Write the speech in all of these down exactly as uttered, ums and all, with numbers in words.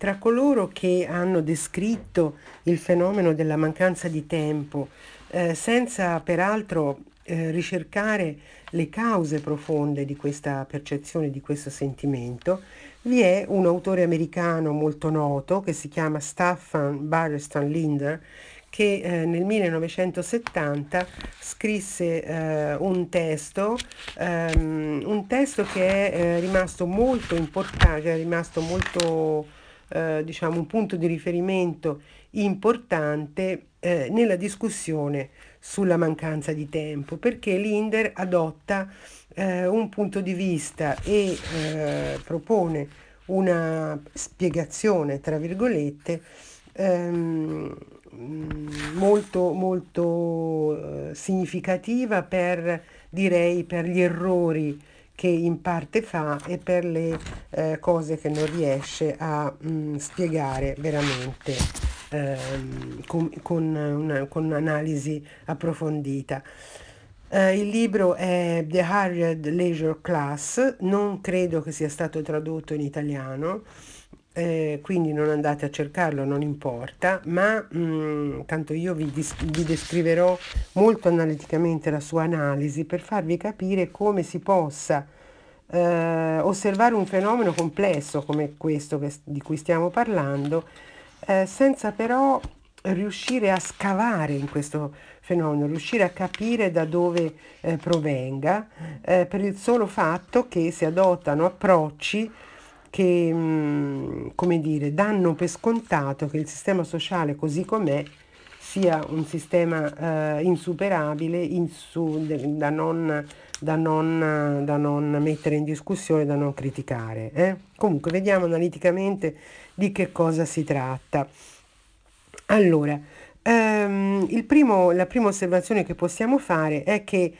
tra coloro che hanno descritto il fenomeno della mancanza di tempo, eh, senza peraltro eh, ricercare le cause profonde di questa percezione, di questo sentimento, vi è un autore americano molto noto che si chiama Staffan Burenstam Linder, che eh, nel millenovecentosettanta scrisse eh, un testo, ehm, un testo che è eh, rimasto molto importante, è rimasto molto, eh, diciamo, un punto di riferimento importante eh, nella discussione sulla mancanza di tempo, perché Linder adotta eh, un punto di vista e eh, propone una spiegazione, tra virgolette, ehm, molto, molto eh, significativa per, direi, per gli errori che in parte fa e per le eh, cose che non riesce a mh, spiegare veramente ehm, con, con una, con un'analisi approfondita. Eh, il libro è The Harried Leisure Class, non credo che sia stato tradotto in italiano, eh, quindi non andate a cercarlo, non importa, ma mh, tanto io vi, dis- vi descriverò molto analiticamente la sua analisi per farvi capire come si possa eh, osservare un fenomeno complesso come questo che- di cui stiamo parlando, eh, senza però riuscire a scavare in questo fenomeno, riuscire a capire da dove eh, provenga, eh, per il solo fatto che si adottano approcci che, mh, come dire, danno per scontato che il sistema sociale così com'è sia un sistema eh, insuperabile, insu- da non, da non, da non mettere in discussione, da non criticare. eh. Comunque, vediamo analiticamente di che cosa si tratta. Allora, ehm, il primo- la prima osservazione che possiamo fare è che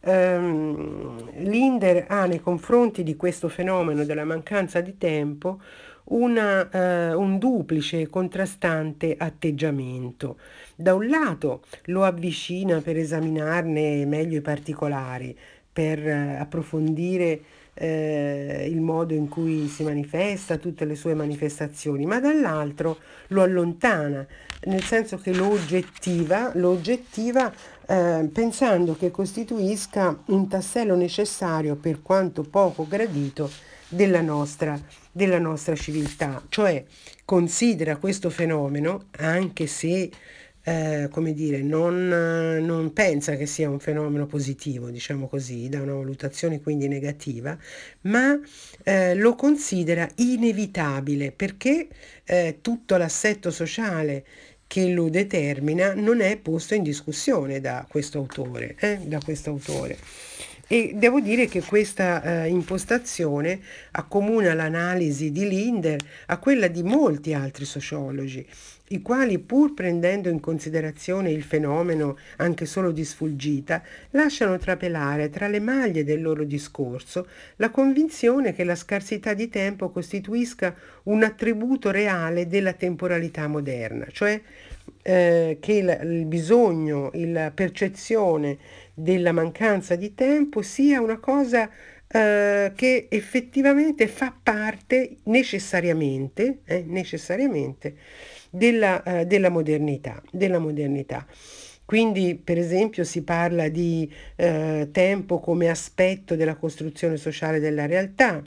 ehm, Linder ha nei confronti di questo fenomeno della mancanza di tempo una, eh, un duplice e contrastante atteggiamento. Da un lato lo avvicina per esaminarne meglio i particolari, per eh, approfondire eh, il modo in cui si manifesta, tutte le sue manifestazioni, ma dall'altro lo allontana, nel senso che lo oggettiva, lo oggettiva eh, pensando che costituisca un tassello necessario, per quanto poco gradito, della nostra, della nostra civiltà, cioè considera questo fenomeno, anche se eh, come dire, non, non pensa che sia un fenomeno positivo, diciamo così, da una valutazione quindi negativa, ma eh, lo considera inevitabile perché eh, tutto l'assetto sociale che lo determina non è posto in discussione da questo autore, eh, da questo autore. E devo dire che questa eh, impostazione accomuna l'analisi di Linder a quella di molti altri sociologi, i quali, pur prendendo in considerazione il fenomeno anche solo di sfuggita, lasciano trapelare tra le maglie del loro discorso la convinzione che la scarsità di tempo costituisca un attributo reale della temporalità moderna, cioè eh, che il, il bisogno, la percezione della mancanza di tempo sia una cosa eh, che effettivamente fa parte necessariamente, eh, necessariamente della, eh, della modernità, della modernità. Quindi, per esempio, si parla di eh, tempo come aspetto della costruzione sociale della realtà,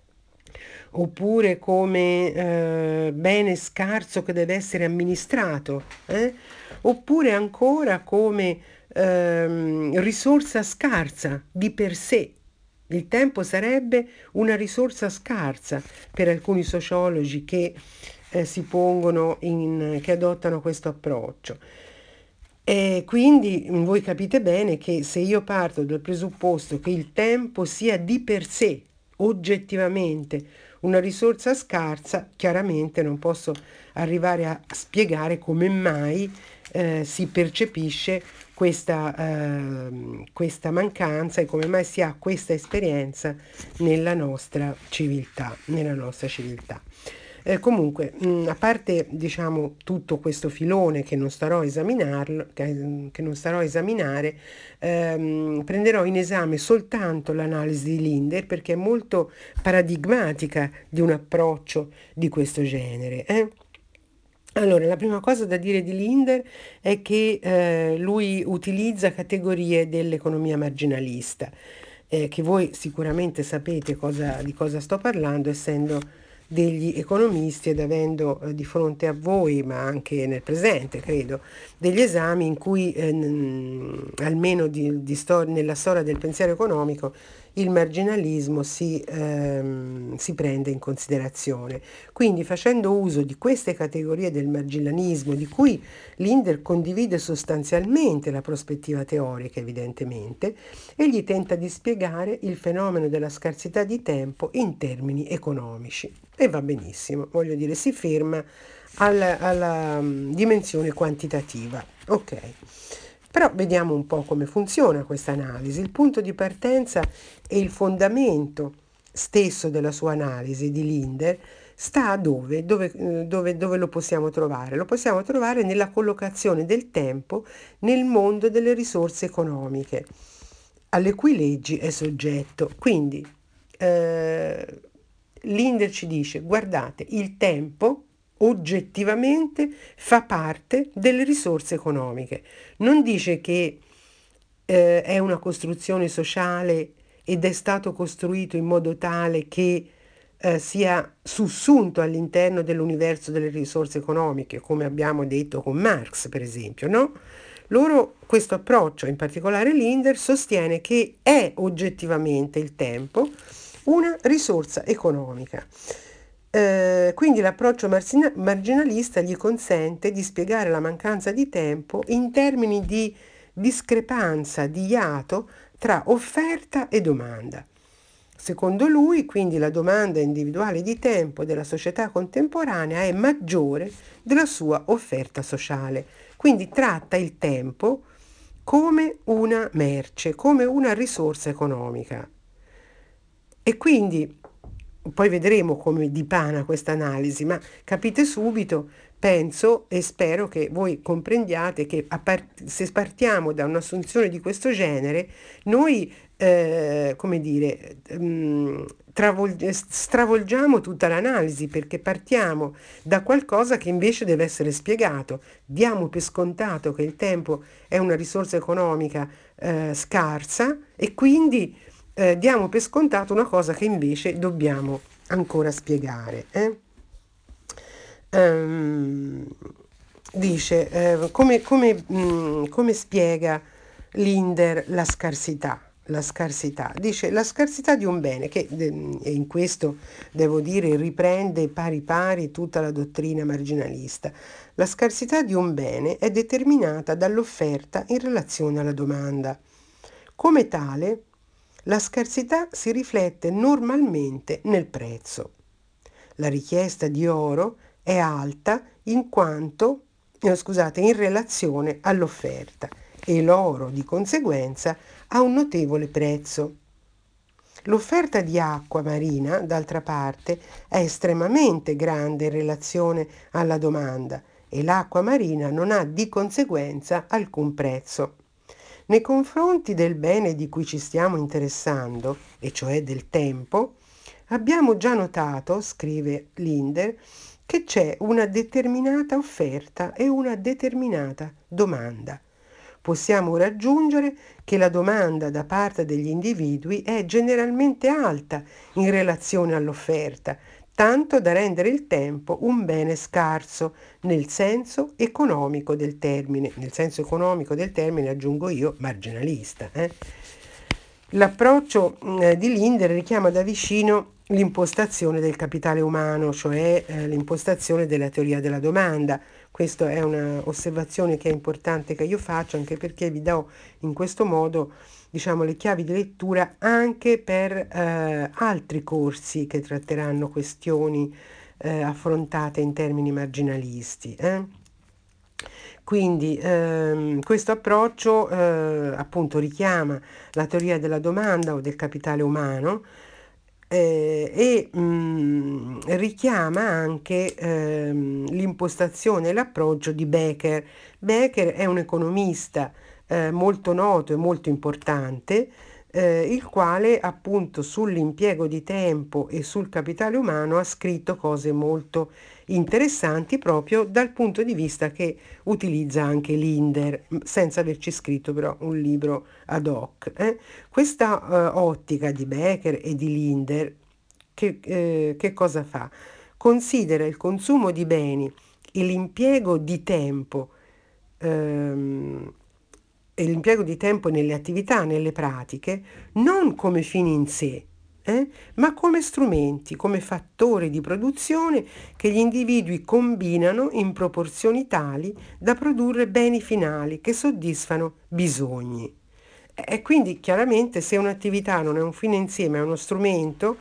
oppure come eh, bene scarso che deve essere amministrato, eh? Oppure ancora come ehm, risorsa scarsa di per sé. Il tempo sarebbe una risorsa scarsa per alcuni sociologi che eh, si pongono in, che adottano questo approccio. E quindi mm, voi capite bene che se io parto dal presupposto che il tempo sia di per sé, oggettivamente, una risorsa scarsa, chiaramente non posso arrivare a spiegare come mai eh, si percepisce questa, ehm, questa mancanza e come mai si ha questa esperienza nella nostra civiltà, nella nostra civiltà. Eh, comunque, mh, a parte diciamo tutto questo filone che non starò a esaminarlo, che, che non starò a esaminare, ehm, prenderò in esame soltanto l'analisi di Linder perché è molto paradigmatica di un approccio di questo genere. eh. Allora, la prima cosa da dire di Linder è che eh, lui utilizza categorie dell'economia marginalista, eh, che voi sicuramente sapete cosa- di cosa sto parlando, essendo degli economisti ed avendo eh, di fronte a voi, ma anche nel presente, credo, degli esami in cui, eh, n- almeno di- di sto- nella storia del pensiero economico, il marginalismo si, ehm, si prende in considerazione. Quindi facendo uso di queste categorie del marginalismo, di cui Linder condivide sostanzialmente la prospettiva teorica, evidentemente, egli tenta di spiegare il fenomeno della scarsità di tempo in termini economici. E va benissimo, voglio dire, si ferma alla, alla mm, dimensione quantitativa. Ok. Però vediamo un po' come funziona questa analisi. Il punto di partenza e il fondamento stesso della sua analisi di Linder sta dove? Dove, eh, dove, dove lo possiamo trovare? Lo possiamo trovare nella collocazione del tempo nel mondo delle risorse economiche, alle cui leggi è soggetto. Quindi eh, Linder ci dice, guardate, il tempo oggettivamente fa parte delle risorse economiche. Non dice che eh, è una costruzione sociale ed è stato costruito in modo tale che eh, sia sussunto all'interno dell'universo delle risorse economiche, come abbiamo detto con Marx, per esempio, no? Loro, questo approccio, in particolare Linder, sostiene che è oggettivamente il tempo una risorsa economica. Eh, quindi l'approccio margina- marginalista gli consente di spiegare la mancanza di tempo in termini di discrepanza, di iato tra offerta e domanda. Secondo lui, quindi, la domanda individuale di tempo della società contemporanea è maggiore della sua offerta sociale. Quindi tratta il tempo come una merce, come una risorsa economica. E quindi poi vedremo come dipana questa analisi, ma capite subito, penso e spero che voi comprendiate che a part- se partiamo da un'assunzione di questo genere, noi, eh, come dire, mm, travol- stravolgiamo tutta l'analisi perché partiamo da qualcosa che invece deve essere spiegato. Diamo per scontato che il tempo è una risorsa economica, eh, scarsa e quindi eh, diamo per scontato una cosa che invece dobbiamo ancora spiegare. eh. Ehm, dice, eh, come, come, mh, come spiega Linder la scarsità? La scarsità, dice la scarsità di un bene che de- e in questo devo dire riprende pari pari tutta la dottrina marginalista. La scarsità di un bene è determinata dall'offerta in relazione alla domanda. Come tale, la scarsità si riflette normalmente nel prezzo. La richiesta di oro è alta in quanto, eh, scusate, in relazione all'offerta e l'oro di conseguenza ha un notevole prezzo. L'offerta di acqua marina, d'altra parte, è estremamente grande in relazione alla domanda e l'acqua marina non ha di conseguenza alcun prezzo. Nei confronti del bene di cui ci stiamo interessando, e cioè del tempo, abbiamo già notato, scrive Linder, che c'è una determinata offerta e una determinata domanda. Possiamo raggiungere che la domanda da parte degli individui è generalmente alta in relazione all'offerta, tanto da rendere il tempo un bene scarso nel senso economico del termine. Nel senso economico del termine aggiungo io marginalista. eh. L'approccio eh, di Linder richiama da vicino l'impostazione del capitale umano, cioè eh, l'impostazione della teoria della domanda. Questa è un'osservazione che è importante che io faccio anche perché vi do in questo modo, diciamo, le chiavi di lettura anche per eh, altri corsi che tratteranno questioni eh, affrontate in termini marginalisti. eh. Quindi ehm, questo approccio eh, appunto richiama la teoria della domanda o del capitale umano eh, e mh, richiama anche ehm, l'impostazione e l'approccio di Becker. Becker è un economista eh, molto noto e molto importante, eh, il quale appunto sull'impiego di tempo e sul capitale umano ha scritto cose molto interessanti proprio dal punto di vista che utilizza anche Linder, senza averci scritto però un libro ad hoc. eh. Questa eh, ottica di Becker e di Linder che, eh, che cosa fa? Considera il consumo di beni e l'impiego di tempo ehm, e l'impiego di tempo nelle attività, nelle pratiche, non come fini in sé, eh, ma come strumenti, come fattori di produzione che gli individui combinano in proporzioni tali da produrre beni finali che soddisfano bisogni. E quindi chiaramente se un'attività non è un fine insieme, è uno strumento,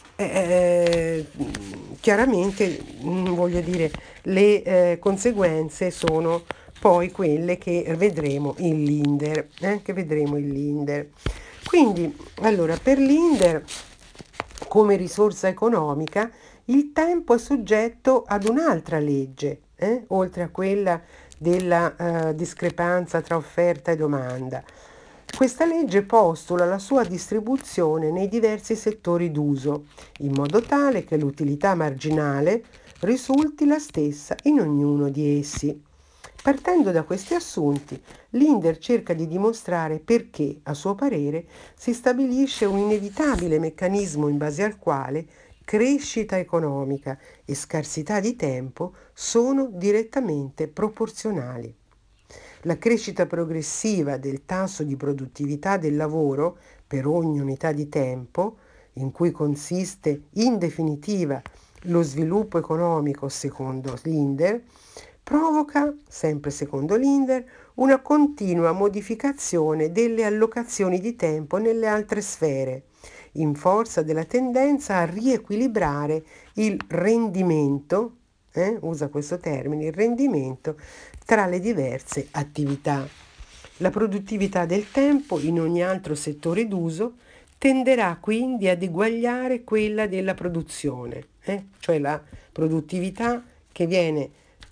eh, chiaramente mm, voglio dire, le eh, conseguenze sono poi quelle che vedremo in Linder, eh, che vedremo in Linder. Quindi, allora, per Linder, come risorsa economica, il tempo è soggetto ad un'altra legge, eh, oltre a quella della eh, discrepanza tra offerta e domanda. Questa legge postula la sua distribuzione nei diversi settori d'uso, in modo tale che l'utilità marginale risulti la stessa in ognuno di essi. Partendo da questi assunti, Linder cerca di dimostrare perché, a suo parere, si stabilisce un inevitabile meccanismo in base al quale crescita economica e scarsità di tempo sono direttamente proporzionali. La crescita progressiva del tasso di produttività del lavoro per ogni unità di tempo, in cui consiste in definitiva lo sviluppo economico secondo Linder, provoca, sempre secondo Linder, una continua modificazione delle allocazioni di tempo nelle altre sfere, in forza della tendenza a riequilibrare il rendimento, eh, usa questo termine, il rendimento tra le diverse attività. La produttività del tempo in ogni altro settore d'uso tenderà quindi ad eguagliare quella della produzione, eh? Cioè la produttività che viene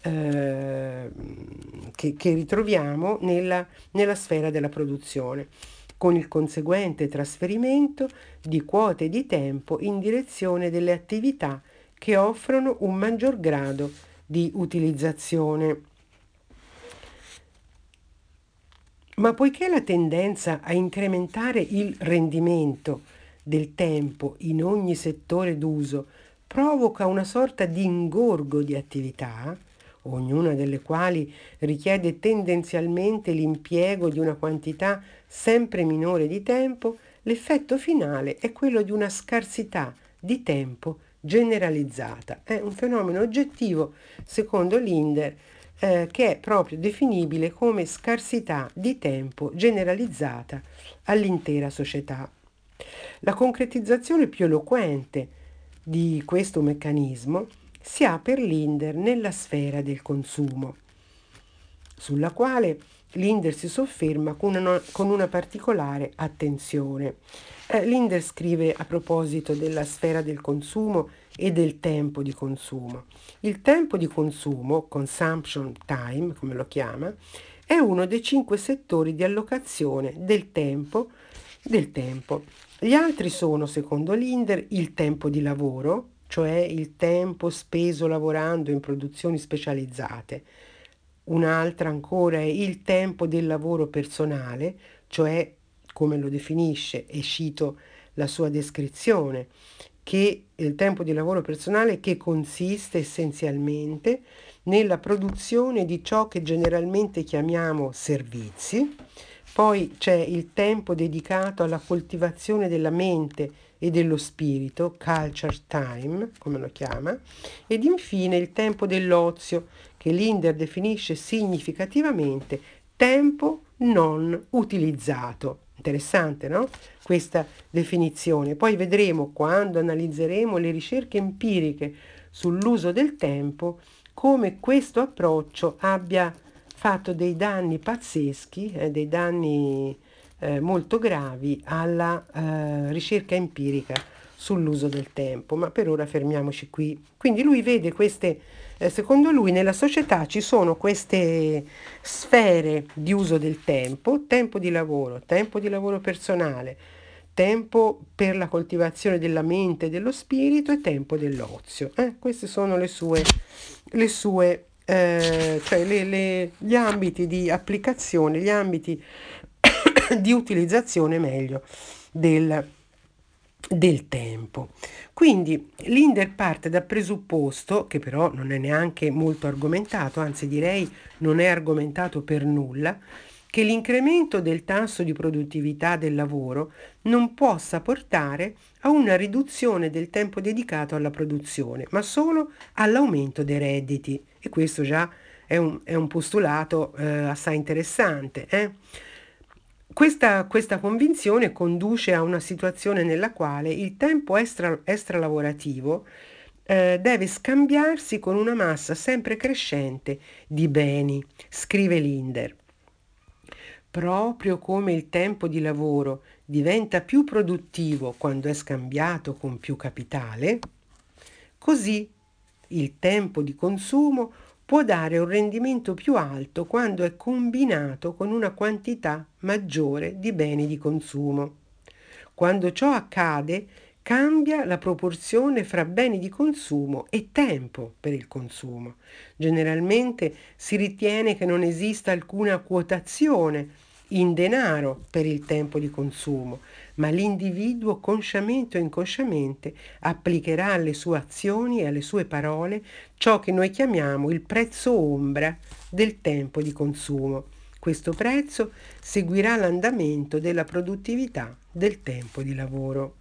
eh, che, che ritroviamo nella, nella sfera della produzione, con il conseguente trasferimento di quote di tempo in direzione delle attività che offrono un maggior grado di utilizzazione. Ma poiché la tendenza a incrementare il rendimento del tempo in ogni settore d'uso provoca una sorta di ingorgo di attività, ognuna delle quali richiede tendenzialmente l'impiego di una quantità sempre minore di tempo, l'effetto finale è quello di una scarsità di tempo generalizzata. È un fenomeno oggettivo, secondo Linder, eh, che è proprio definibile come scarsità di tempo generalizzata all'intera società. La concretizzazione più eloquente di questo meccanismo si ha per Linder nella sfera del consumo, sulla quale Linder si sofferma con una, con una particolare attenzione. Eh, Linder scrive a proposito della sfera del consumo e del tempo di consumo. Il tempo di consumo, consumption time, come lo chiama, è uno dei cinque settori di allocazione del tempo, del tempo. Gli altri sono, secondo Linder, il tempo di lavoro, cioè il tempo speso lavorando in produzioni specializzate. Un'altra ancora è il tempo del lavoro personale, cioè, come lo definisce, e cito la sua descrizione, che il tempo di lavoro personale che consiste essenzialmente nella produzione di ciò che generalmente chiamiamo servizi. Poi c'è il tempo dedicato alla coltivazione della mente e dello spirito, culture time, come lo chiama, ed infine il tempo dell'ozio, che Linder definisce significativamente tempo non utilizzato. Interessante, no? Questa definizione. Poi vedremo, quando analizzeremo le ricerche empiriche sull'uso del tempo, come questo approccio abbia fatto dei danni pazzeschi, eh, dei danni eh, molto gravi alla eh, ricerca empirica sull'uso del tempo, ma per ora fermiamoci qui. Quindi lui vede queste, eh, secondo lui nella società ci sono queste sfere di uso del tempo, tempo di lavoro, tempo di lavoro personale, tempo per la coltivazione della mente e dello spirito e tempo dell'ozio. Eh? Questi sono le sue, le sue eh, cioè le- le- gli ambiti di applicazione, gli ambiti di utilizzazione meglio del, del tempo. Quindi Linder parte dal presupposto, che però non è neanche molto argomentato, anzi direi non è argomentato per nulla, che l'incremento del tasso di produttività del lavoro non possa portare a una riduzione del tempo dedicato alla produzione, ma solo all'aumento dei redditi. E questo già è un, è un postulato eh, assai interessante. Eh? Questa, questa convinzione conduce a una situazione nella quale il tempo extra, extralavorativo eh, deve scambiarsi con una massa sempre crescente di beni, scrive Linder. Proprio come il tempo di lavoro diventa più produttivo quando è scambiato con più capitale, così il tempo di consumo può dare un rendimento più alto quando è combinato con una quantità maggiore di beni di consumo. Quando ciò accade, cambia la proporzione fra beni di consumo e tempo per il consumo. Generalmente si ritiene che non esista alcuna quotazione in denaro per il tempo di consumo, ma l'individuo consciamente o inconsciamente applicherà alle sue azioni e alle sue parole ciò che noi chiamiamo il prezzo ombra del tempo di consumo. Questo prezzo seguirà l'andamento della produttività del tempo di lavoro.